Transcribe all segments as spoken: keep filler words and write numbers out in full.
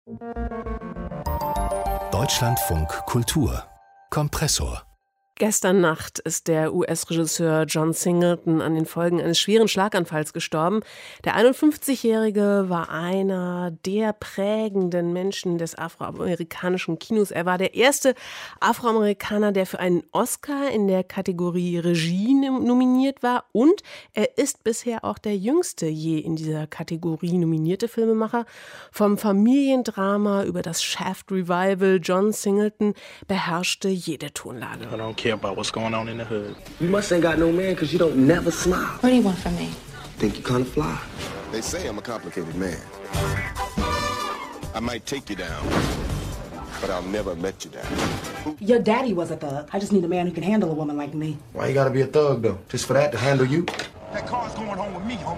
Deutschlandfunk Kultur Kompressor. Gestern Nacht ist der U S-Regisseur John Singleton an den Folgen eines schweren Schlaganfalls gestorben. Der einundfünfzigjährige war einer der prägenden Menschen des afroamerikanischen Kinos. Er war der erste Afroamerikaner, der für einen Oscar in der Kategorie Regie nominiert war. Und er ist bisher auch der jüngste je in dieser Kategorie nominierte Filmemacher. Vom Familiendrama über das Shaft Revival, John Singleton beherrschte jede Tonlage. Care about what's going on in the hood. You must ain't got no man because you don't never smile. What do you want from me? Think you kinda fly. They say I'm a complicated man. I might take you down, but I'll never let you down. Your daddy was a thug. I just need a man who can handle a woman like me. Why you gotta be a thug though? Just for that to handle you? That car's going home with me, homie.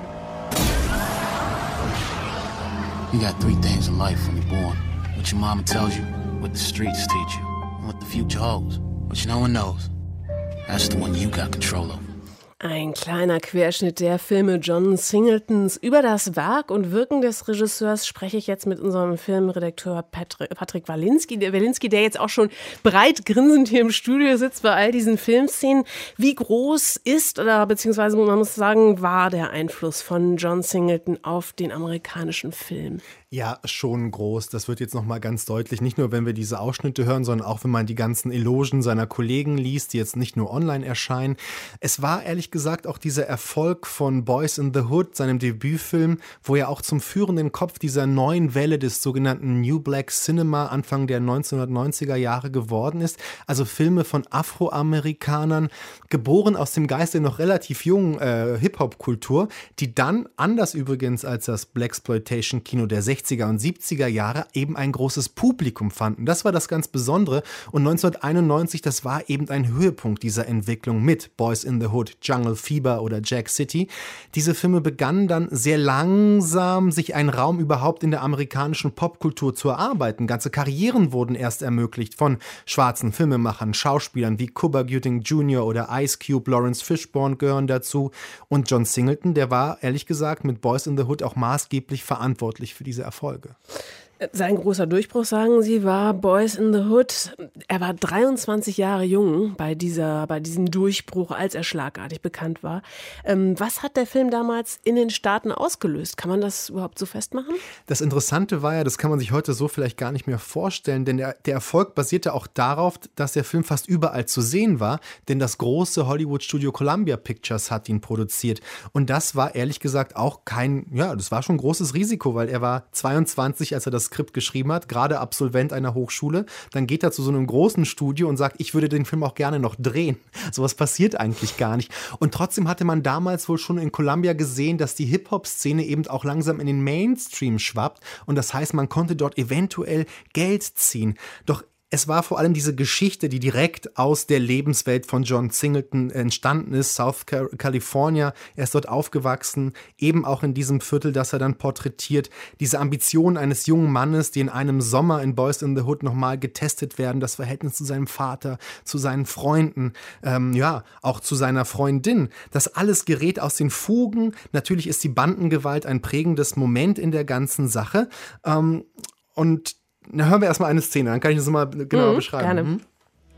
You got three things in life when you're born. What your mama tells you, what the streets teach you, and what the future holds. Which no one knows. That's the one you got control of. Ein kleiner Querschnitt der Filme John Singletons. Über das Werk und Wirken des Regisseurs spreche ich jetzt mit unserem Filmredakteur Patrick, Patrick Walinski, der Walinski, der jetzt auch schon breit grinsend hier im Studio sitzt bei all diesen Filmszenen. Wie groß ist, oder beziehungsweise man muss sagen, war der Einfluss von John Singleton auf den amerikanischen Film? Ja, schon groß. Das wird jetzt nochmal ganz deutlich. Nicht nur, wenn wir diese Ausschnitte hören, sondern auch, wenn man die ganzen Elogen seiner Kollegen liest, die jetzt nicht nur online erscheinen. Es war ehrlich gesagt auch dieser Erfolg von Boys in the Hood, seinem Debütfilm, wo er auch zum führenden Kopf dieser neuen Welle des sogenannten New Black Cinema Anfang der neunzehnhundertneunziger Jahre geworden ist. Also Filme von Afroamerikanern, geboren aus dem Geist der noch relativ jungen äh, Hip-Hop-Kultur, die dann, anders übrigens als das Blaxploitation-Kino der sechziger und siebziger Jahre, eben ein großes Publikum fanden. Das war das ganz Besondere. Und neunzehnhunderteinundneunzig, das war eben ein Höhepunkt dieser Entwicklung mit Boys in the Hood, Jungle Fever oder Jack City. Diese Filme begannen dann sehr langsam, sich einen Raum überhaupt in der amerikanischen Popkultur zu erarbeiten. Ganze Karrieren wurden erst ermöglicht von schwarzen Filmemachern, Schauspielern wie Cuba Gooding Junior oder Ice Cube, Lawrence Fishburne gehören dazu. Und John Singleton, der war ehrlich gesagt mit Boys in the Hood auch maßgeblich verantwortlich für diese Erfolge. Sein großer Durchbruch, sagen Sie, war Boys in the Hood. Er war dreiundzwanzig Jahre jung bei, dieser, bei diesem Durchbruch, als er schlagartig bekannt war. Ähm, was hat der Film damals in den Staaten ausgelöst? Kann man das überhaupt so festmachen? Das Interessante war ja, das kann man sich heute so vielleicht gar nicht mehr vorstellen, denn der, der Erfolg basierte auch darauf, dass der Film fast überall zu sehen war, denn das große Hollywood-Studio Columbia Pictures hat ihn produziert. Und das war ehrlich gesagt auch kein, ja, das war schon ein großes Risiko, weil er war zweiundzwanzig, als er das Skript geschrieben hat, gerade Absolvent einer Hochschule, dann geht er zu so einem großen Studio und sagt, ich würde den Film auch gerne noch drehen. Sowas passiert eigentlich gar nicht. Und trotzdem hatte man damals wohl schon in Columbia gesehen, dass die Hip-Hop-Szene eben auch langsam in den Mainstream schwappt und das heißt, man konnte dort eventuell Geld ziehen. Doch es war vor allem diese Geschichte, die direkt aus der Lebenswelt von John Singleton entstanden ist, South California. Er ist dort aufgewachsen, eben auch in diesem Viertel, das er dann porträtiert. Diese Ambitionen eines jungen Mannes, die in einem Sommer in Boys in the Hood nochmal getestet werden, das Verhältnis zu seinem Vater, zu seinen Freunden, ähm, ja, auch zu seiner Freundin. Das alles gerät aus den Fugen. Natürlich ist die Bandengewalt ein prägendes Moment in der ganzen Sache. Ähm, und Na, hören wir erstmal eine Szene, dann kann ich das mal genauer mhm, beschreiben. Gerne. Hm?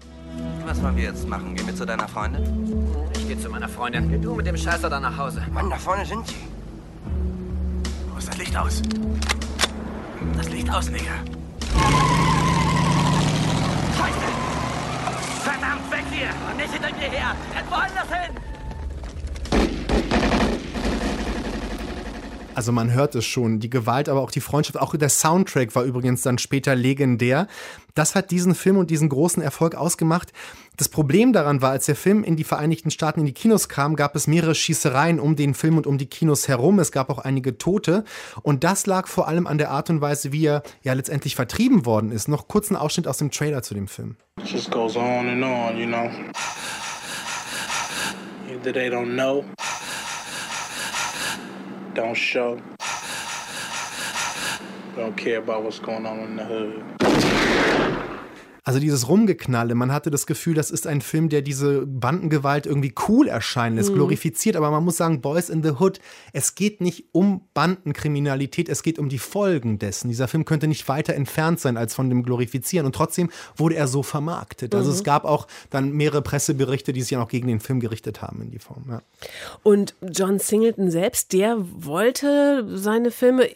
Was wollen wir jetzt machen? Gehen wir zu deiner Freundin? Ich gehe zu meiner Freundin. Geh du mit dem Scheißer dann nach Hause. Mann, da vorne sind sie. Wo ist das Licht aus? Das Licht aus, Digga. Scheiße! Verdammt, weg hier! Und nicht hinter mir her! Rennt woanders hin! Also man hört es schon, die Gewalt, aber auch die Freundschaft, auch der Soundtrack war übrigens dann später legendär. Das hat diesen Film und diesen großen Erfolg ausgemacht. Das Problem daran war, als der Film in die Vereinigten Staaten in die Kinos kam, gab es mehrere Schießereien um den Film und um die Kinos herum. Es gab auch einige Tote und das lag vor allem an der Art und Weise, wie er ja letztendlich vertrieben worden ist. Noch kurz ein Ausschnitt aus dem Trailer zu dem Film. It just goes on and on, you know. Either they don't know, don't show, don't care about what's going on in the hood. Also dieses Rumgeknalle, man hatte das Gefühl, das ist ein Film, der diese Bandengewalt irgendwie cool erscheinen lässt, mhm. glorifiziert, aber man muss sagen, Boys in the Hood, es geht nicht um Bandenkriminalität, es geht um die Folgen dessen. Dieser Film könnte nicht weiter entfernt sein als von dem Glorifizieren und trotzdem wurde er so vermarktet. Also mhm. es gab auch dann mehrere Presseberichte, die sich ja auch gegen den Film gerichtet haben in die Form. Ja. Und John Singleton selbst, der wollte seine Filme,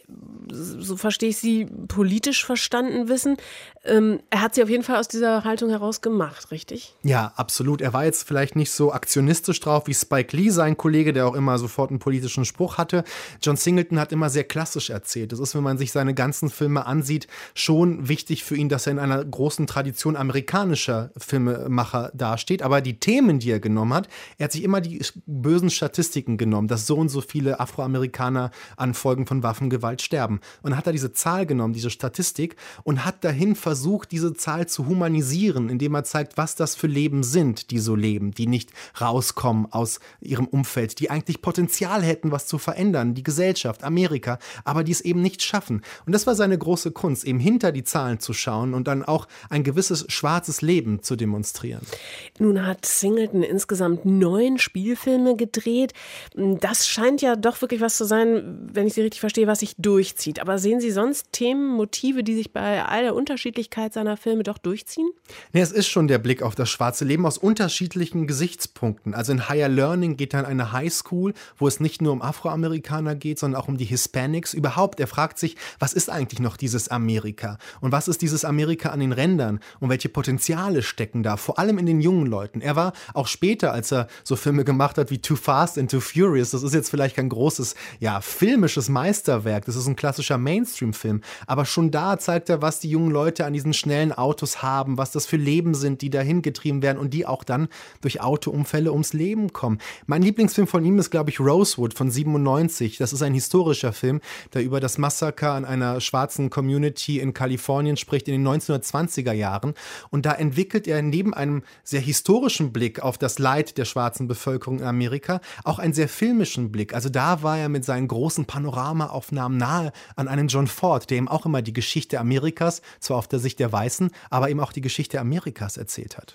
so verstehe ich sie, politisch verstanden wissen. Ähm, er hat sie auf jeden Fall aus dieser Haltung heraus gemacht, richtig? Ja, absolut. Er war jetzt vielleicht nicht so aktionistisch drauf wie Spike Lee, sein Kollege, der auch immer sofort einen politischen Spruch hatte. John Singleton hat immer sehr klassisch erzählt. Das ist, wenn man sich seine ganzen Filme ansieht, schon wichtig für ihn, dass er in einer großen Tradition amerikanischer Filmemacher dasteht. Aber die Themen, die er genommen hat, er hat sich immer die bösen Statistiken genommen, dass so und so viele Afroamerikaner an Folgen von Waffengewalt sterben. Und dann hat er diese Zahl genommen, diese Statistik, und hat dahin versucht, diese Zahl zu humanisieren, indem er zeigt, was das für Leben sind, die so leben, die nicht rauskommen aus ihrem Umfeld, die eigentlich Potenzial hätten, was zu verändern, die Gesellschaft, Amerika, aber die es eben nicht schaffen. Und das war seine große Kunst, eben hinter die Zahlen zu schauen und dann auch ein gewisses schwarzes Leben zu demonstrieren. Nun hat Singleton insgesamt neun Spielfilme gedreht. Das scheint ja doch wirklich was zu sein, wenn ich Sie richtig verstehe, was sich durchzieht. Aber sehen Sie sonst Themen, Motive, die sich bei all der Unterschiedlichkeit seiner Filme doch durchziehen? Nee, es ist schon der Blick auf das schwarze Leben aus unterschiedlichen Gesichtspunkten. Also in Higher Learning geht dann eine Highschool, wo es nicht nur um Afroamerikaner geht, sondern auch um die Hispanics. Überhaupt, er fragt sich, was ist eigentlich noch dieses Amerika? Und was ist dieses Amerika an den Rändern? Und welche Potenziale stecken da? Vor allem in den jungen Leuten. Er war auch später, als er so Filme gemacht hat wie Too Fast and Too Furious, das ist jetzt vielleicht kein großes, ja, filmisches Meisterwerk, das ist ein klassischer Mainstream-Film, aber schon da zeigt er, was die jungen Leute an diesen schnellen Autos haben, was das für Leben sind, die dahin getrieben werden und die auch dann durch Autounfälle ums Leben kommen. Mein Lieblingsfilm von ihm ist, glaube ich, Rosewood von siebenundneunzig. Das ist ein historischer Film, der über das Massaker an einer schwarzen Community in Kalifornien spricht in den neunzehnhundertzwanziger Jahren. Und da entwickelt er neben einem sehr historischen Blick auf das Leid der schwarzen Bevölkerung in Amerika auch einen sehr filmischen Blick. Also da war er mit seinen großen Panoramaaufnahmen nahe an einem John Ford, der ihm auch immer die Geschichte Amerikas, zwar auf der Sicht der Weißen, aber eben auch die Geschichte Amerikas erzählt hat.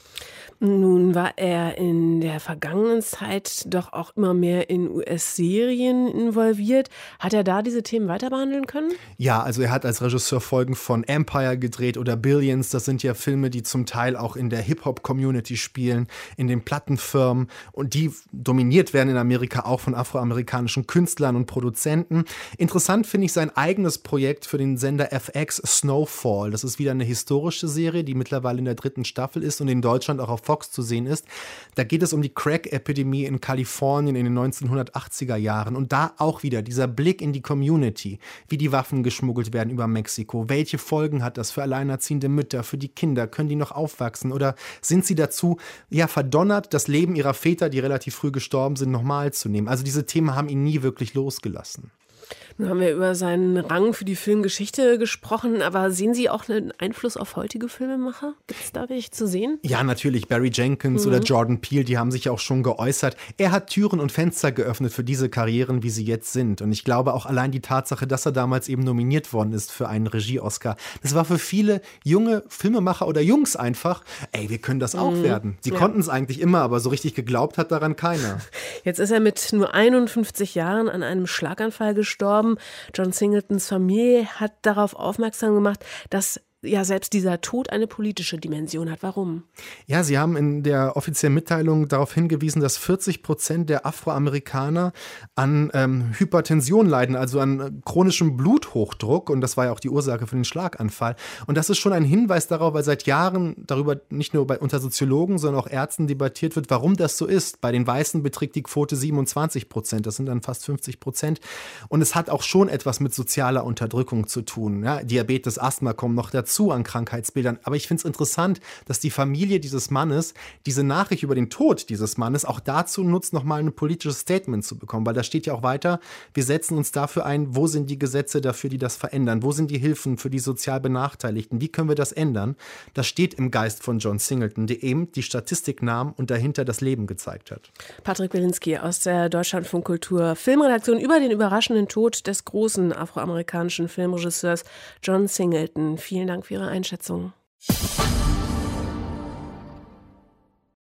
Nun war er in der vergangenen Zeit doch auch immer mehr in U S-Serien involviert. Hat er da diese Themen weiter behandeln können? Ja, also er hat als Regisseur Folgen von Empire gedreht oder Billions. Das sind ja Filme, die zum Teil auch in der Hip-Hop-Community spielen, in den Plattenfirmen. Und die dominiert werden in Amerika auch von afroamerikanischen Künstlern und Produzenten. Interessant finde ich sein eigenes Projekt für den Sender F X, Snowfall. Das ist wieder eine historische Serie, die mittlerweile in der dritten Staffel ist und in Deutschland auch auf Fox zu sehen ist. Da geht es um die Crack-Epidemie in Kalifornien in den neunzehnhundertachtziger Jahren und da auch wieder dieser Blick in die Community, wie die Waffen geschmuggelt werden über Mexiko. Welche Folgen hat das für alleinerziehende Mütter, für die Kinder? Können die noch aufwachsen oder sind sie dazu ja verdonnert, das Leben ihrer Väter, die relativ früh gestorben sind, nochmal zu nehmen? Also diese Themen haben ihn nie wirklich losgelassen. Nun haben wir über seinen Rang für die Filmgeschichte gesprochen, aber sehen Sie auch einen Einfluss auf heutige Filmemacher? Gibt es da welche zu sehen? Ja, natürlich. Barry Jenkins mhm. oder Jordan Peele, die haben sich auch schon geäußert. Er hat Türen und Fenster geöffnet für diese Karrieren, wie sie jetzt sind. Und ich glaube auch allein die Tatsache, dass er damals eben nominiert worden ist für einen Regie-Oscar, das war für viele junge Filmemacher oder Jungs einfach, ey, wir können das auch mhm. werden. Sie ja. konnten es eigentlich immer, aber so richtig geglaubt hat daran keiner. Jetzt ist er mit nur einundfünfzig Jahren an einem Schlaganfall gestorben. John Singletons Familie hat darauf aufmerksam gemacht, dass ja selbst dieser Tod eine politische Dimension hat. Warum? Ja, Sie haben in der offiziellen Mitteilung darauf hingewiesen, dass vierzig Prozent der Afroamerikaner an ähm, Hypertension leiden, also an chronischem Bluthochdruck. Und das war ja auch die Ursache für den Schlaganfall. Und das ist schon ein Hinweis darauf, weil seit Jahren darüber nicht nur bei, unter Soziologen, sondern auch Ärzten debattiert wird, warum das so ist. Bei den Weißen beträgt die Quote siebenundzwanzig Prozent. Das sind dann fast fünfzig Prozent. Und es hat auch schon etwas mit sozialer Unterdrückung zu tun. Ja, Diabetes, Asthma kommen noch dazu. Zu an Krankheitsbildern. Aber ich finde es interessant, dass die Familie dieses Mannes diese Nachricht über den Tod dieses Mannes auch dazu nutzt, nochmal ein politisches Statement zu bekommen. Weil da steht ja auch weiter, wir setzen uns dafür ein, wo sind die Gesetze dafür, die das verändern? Wo sind die Hilfen für die sozial Benachteiligten? Wie können wir das ändern? Das steht im Geist von John Singleton, der eben die Statistik nahm und dahinter das Leben gezeigt hat. Patrick Wilinski aus der Deutschlandfunk Kultur Filmredaktion über den überraschenden Tod des großen afroamerikanischen Filmregisseurs John Singleton. Vielen Dank für Ihre Einschätzung.